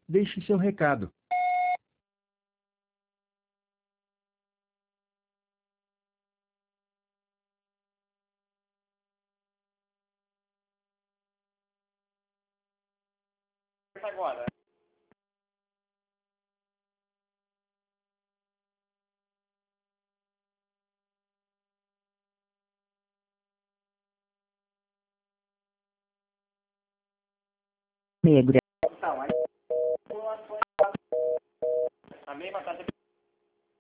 Deixe seu recado. Agora. Negra. Então, aí a mesma taxa